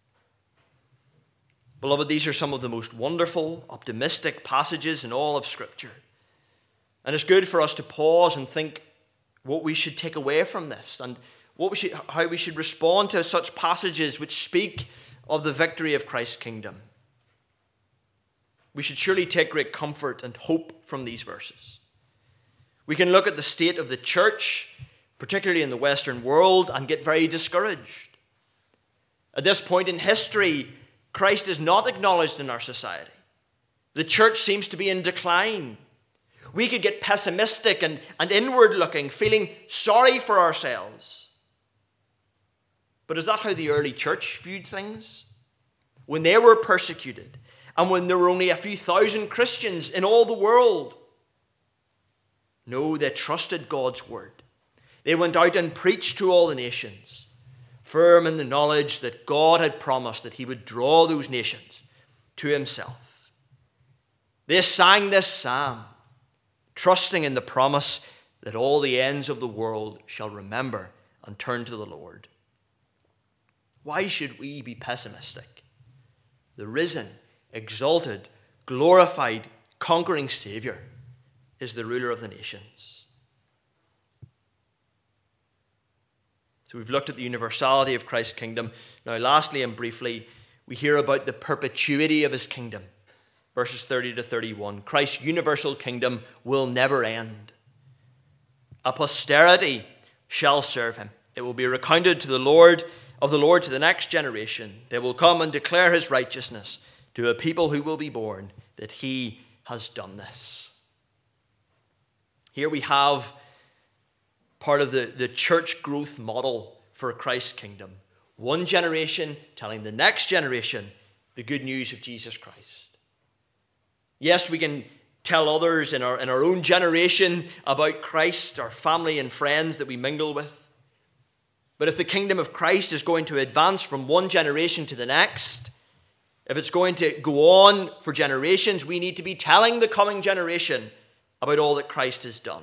Beloved, these are some of the most wonderful, optimistic passages in all of Scripture. And it's good for us to pause and think what we should take away from this, and how we should respond to such passages which speak of the victory of Christ's kingdom. We should surely take great comfort and hope from these verses. We can look at the state of the church, particularly in the Western world, and get very discouraged. At this point in history, Christ is not acknowledged in our society. The church seems to be in decline. We could get pessimistic and inward-looking, feeling sorry for ourselves. But is that how the early church viewed things? When they were persecuted, and when there were only a few thousand Christians in all the world? No, they trusted God's word. They went out and preached to all the nations, firm in the knowledge that God had promised that he would draw those nations to himself. They sang this psalm, trusting in the promise that all the ends of the world shall remember and turn to the Lord. Why should we be pessimistic? The risen, exalted, glorified, conquering Savior is the ruler of the nations. So we've looked at the universality of Christ's kingdom. Now, lastly and briefly, we hear about the perpetuity of his kingdom. Verses 30 to 31. Christ's universal kingdom will never end. A posterity shall serve him. It will be recounted to the Lord to the next generation. They will come and declare his righteousness to a people who will be born, that he has done this. Here we have part of the church growth model for Christ's kingdom. One generation telling the next generation the good news of Jesus Christ. Yes, we can tell others in our own generation about Christ, our family and friends that we mingle with. But if the kingdom of Christ is going to advance from one generation to the next, if it's going to go on for generations, we need to be telling the coming generation about all that Christ has done.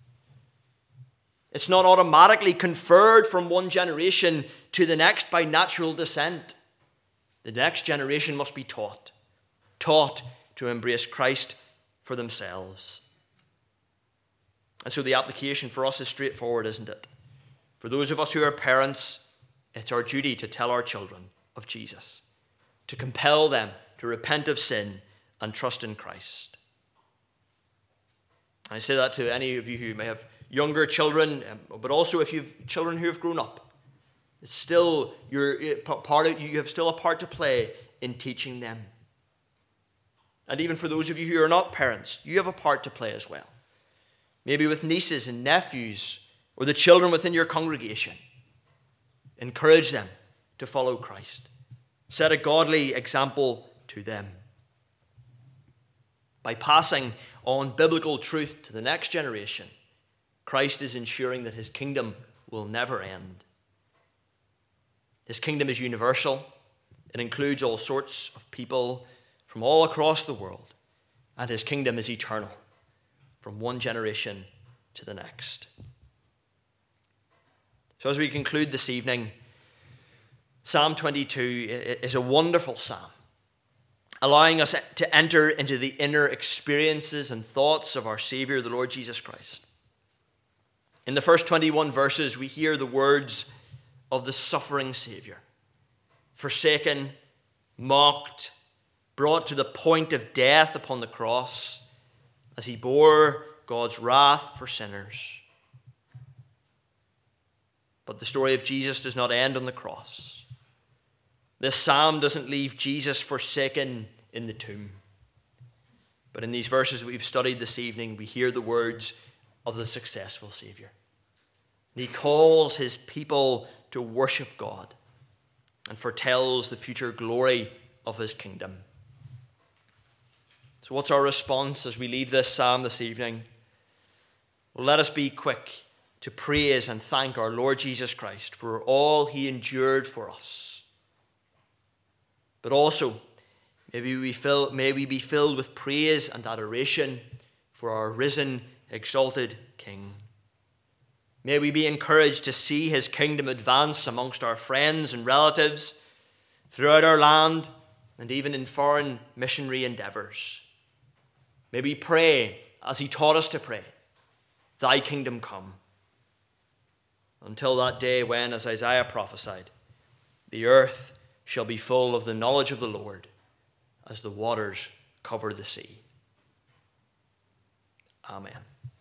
It's not automatically conferred from one generation to the next by natural descent. The next generation must be taught to embrace Christ for themselves. And so the application for us is straightforward, isn't it? For those of us who are parents, it's our duty to tell our children of Jesus, to compel them to repent of sin and trust in Christ. And I say that to any of you who may have younger children, but also if you have children who have grown up. It's still you have still a part to play in teaching them. And even for those of you who are not parents, you have a part to play as well. Maybe with nieces and nephews, or the children within your congregation. Encourage them to follow Christ. Set a godly example to them. By passing on biblical truth to the next generation, Christ is ensuring that his kingdom will never end. His kingdom is universal. It includes all sorts of people from all across the world. And his kingdom is eternal, from one generation to the next. So as we conclude this evening, Psalm 22 is a wonderful psalm, allowing us to enter into the inner experiences and thoughts of our Savior, the Lord Jesus Christ. In the first 21 verses, we hear the words of the suffering Savior, forsaken, mocked, brought to the point of death upon the cross as he bore God's wrath for sinners. But the story of Jesus does not end on the cross. This psalm doesn't leave Jesus forsaken in the tomb. But in these verses we've studied this evening, we hear the words of the successful Savior. He calls his people to worship God and foretells the future glory of his kingdom. So what's our response as we leave this psalm this evening? Well, let us be quick to praise and thank our Lord Jesus Christ for all he endured for us. But also, may we be filled with praise and adoration for our risen, exalted King. May we be encouraged to see his kingdom advance amongst our friends and relatives, throughout our land, and even in foreign missionary endeavors. May we pray as he taught us to pray, thy kingdom come. Until that day when, as Isaiah prophesied, the earth shall be full of the knowledge of the Lord as the waters cover the sea. Amen.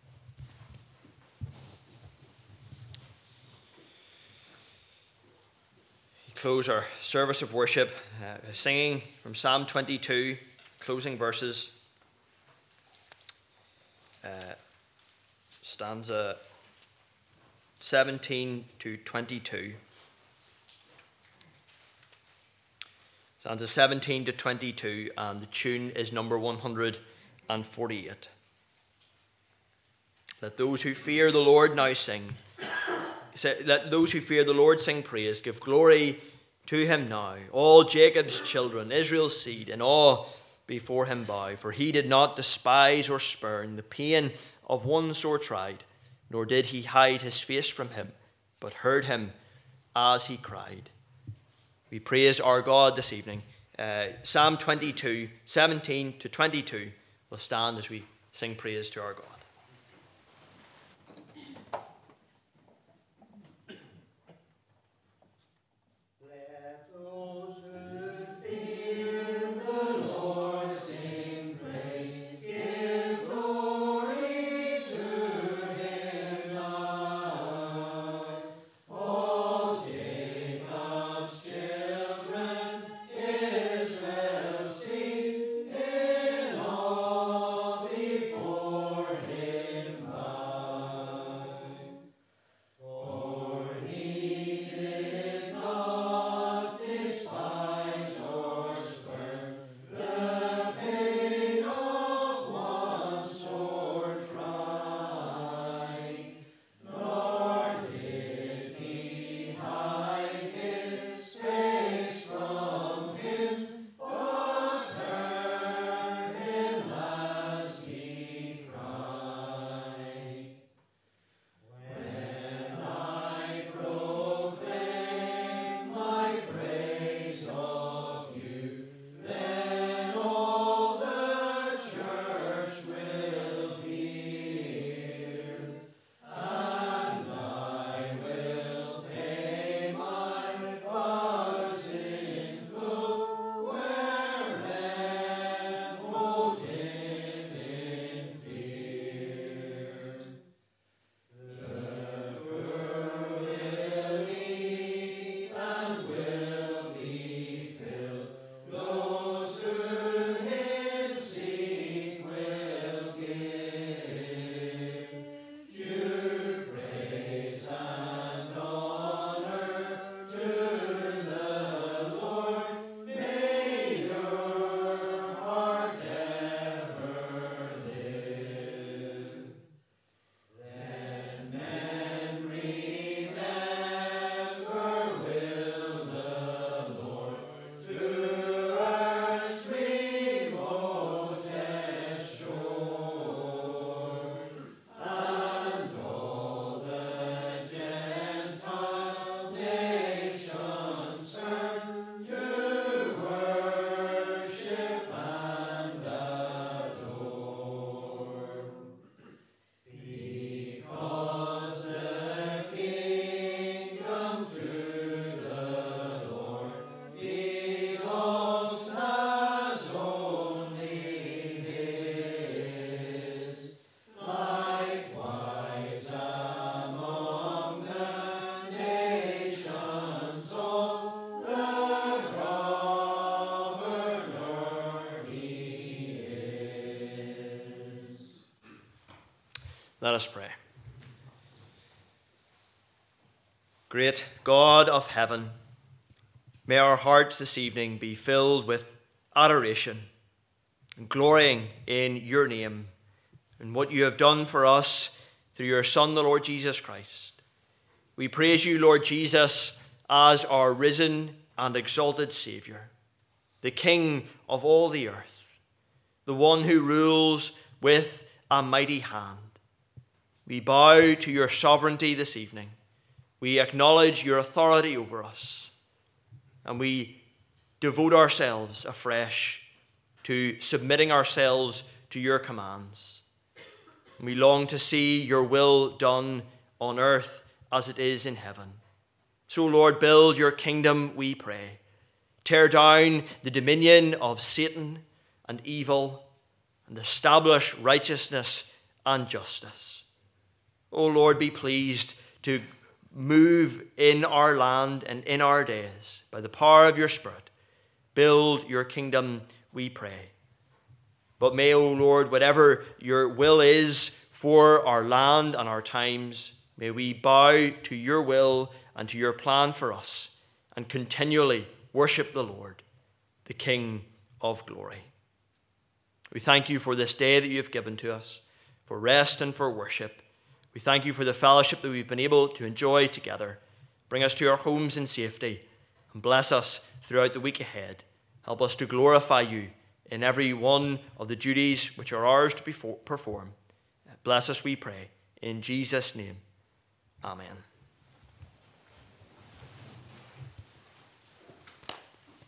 We close our service of worship singing from Psalm 22, closing verses, stanza 17 to 22. Stanza 17 to 22, and the tune is number 148. Let those who fear the Lord now sing. Let those who fear the Lord sing praise. Give glory to him now. All Jacob's children, Israel's seed, in awe before him bow. For he did not despise or spurn the pain of one sore tried, nor did he hide his face from him, but heard him as he cried. We praise our God this evening. Psalm 22, 17 to 22 will stand as we sing praise to our God. For him. Let us pray. Great God of heaven, may our hearts this evening be filled with adoration and glorying in your name and what you have done for us through your Son, the Lord Jesus Christ. We praise you, Lord Jesus, as our risen and exalted Saviour, the King of all the earth, the one who rules with a mighty hand. We bow to your sovereignty this evening. We acknowledge your authority over us, and we devote ourselves afresh to submitting ourselves to your commands. We long to see your will done on earth as it is in heaven. So, Lord, build your kingdom, we pray. Tear down the dominion of Satan and evil, and establish righteousness and justice. O Lord, be pleased to move in our land and in our days by the power of your Spirit. Build your kingdom, we pray. But may, O Lord, whatever your will is for our land and our times, may we bow to your will and to your plan for us and continually worship the Lord, the King of glory. We thank you for this day that you have given to us, for rest and for worship. We thank you for the fellowship that we've been able to enjoy together. Bring us to our homes in safety and bless us throughout the week ahead. Help us to glorify you in every one of the duties which are ours to perform. Bless us, we pray, in Jesus' name. Amen.